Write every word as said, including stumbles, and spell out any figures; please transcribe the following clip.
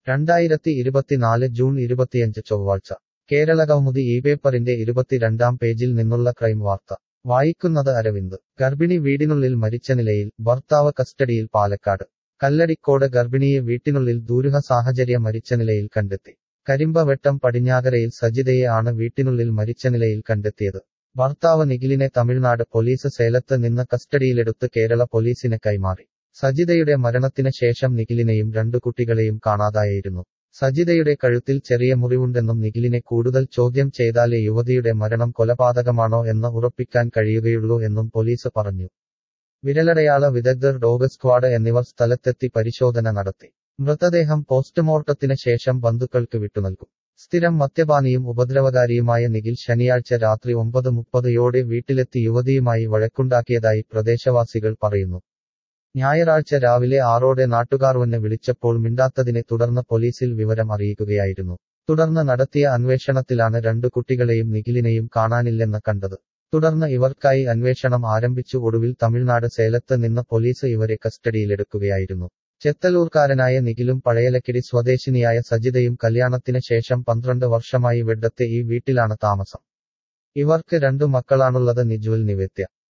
രണ്ടായിരത്തി ഇരുപത്തിനാല് ജൂൺ ഇരുപത്തിയഞ്ച് ചൊവ്വാഴ്ച കേരള കൗമുദി ഈ പേപ്പറിന്റെ ഇരുപത്തിരണ്ടാം പേജിൽ നിന്നുള്ള ക്രൈം വാർത്ത വായിക്കുന്നത് അരവിന്ദ് ഗർഭിണി വീടിനുള്ളിൽ മരിച്ച നിലയിൽ ഭർത്താവ് കസ്റ്റഡിയിൽ പാലക്കാട് കല്ലടിക്കോട് ഗർഭിണിയെ വീട്ടിനുള്ളിൽ ദുരൂഹ സാഹചര്യ മരിച്ച നിലയിൽ കണ്ടെത്തി കരിമ്പവട്ടം പടിഞ്ഞാകരയിൽ സജിതയെ ആണ് വീട്ടിനുള്ളിൽ മരിച്ച നിലയിൽ കണ്ടെത്തിയത് ഭർത്താവ് നിഖിലിനെ തമിഴ്നാട് പോലീസ് സേലത്ത് നിന്ന് കസ്റ്റഡിയിലെടുത്ത് കേരള പോലീസിന് കൈമാറി സജിതയുടെ മരണത്തിന് ശേഷം നിഖിലിനെയും രണ്ടു കുട്ടികളെയും കാണാതായിരുന്നു സജിതയുടെ കഴുത്തിൽ ചെറിയ മുറിവുണ്ടെന്നും നിഖിലിനെ കൂടുതൽ ചോദ്യം ചെയ്താലേ യുവതിയുടെ മരണം കൊലപാതകമാണോ എന്ന് ഉറപ്പിക്കാൻ കഴിയുകയുള്ളൂ എന്നും പോലീസ് പറഞ്ഞു വിരലടയാള വിദഗ്ധർ ഡോഗ് സ്ക്വാഡ് എന്നിവർ സ്ഥലത്തെത്തി പരിശോധന നടത്തി മൃതദേഹം പോസ്റ്റ്മോർട്ടത്തിന് ശേഷം ബന്ധുക്കൾക്ക് വിട്ടുനൽകും സ്ഥിരം മദ്യപാനിയും ഉപദ്രവകാരിയുമായ നിഖിൽ ശനിയാഴ്ച രാത്രി ഒമ്പത് മുപ്പതോടെ വീട്ടിലെത്തി യുവതിയുമായി വഴക്കുണ്ടാക്കിയതായി പ്രദേശവാസികൾ പറയുന്നു ഞായറാഴ്ച രാവിലെ ആറോടെ നാട്ടുകാർ വന്ന് വിളിച്ചപ്പോൾ മിണ്ടാത്തതിനെ തുടർന്ന് പോലീസിൽ വിവരം അറിയിക്കുകയായിരുന്നു തുടർന്ന് നടത്തിയ അന്വേഷണത്തിലാണ് രണ്ടു കുട്ടികളെയും നിഖിലിനെയും കാണാനില്ലെന്ന് കണ്ടത് തുടർന്ന് ഇവർക്കായി അന്വേഷണം ആരംഭിച്ചു ഒടുവിൽ തമിഴ്നാട് സേലത്ത് നിന്ന് പോലീസ് ഇവരെ കസ്റ്റഡിയിലെടുക്കുകയായിരുന്നു ചെത്തലൂർക്കാരനായ നിഖിലും പഴയലക്കിടി സ്വദേശിനിയായ സജിതയും കല്യാണത്തിന് ശേഷം പന്ത്രണ്ട് വർഷമായി വെഡ്ഡത്തെ ഈ വീട്ടിലാണ് താമസം ഇവർക്ക് രണ്ടു മക്കളാണുള്ളത് നിജുവൽ നിവേദ്യ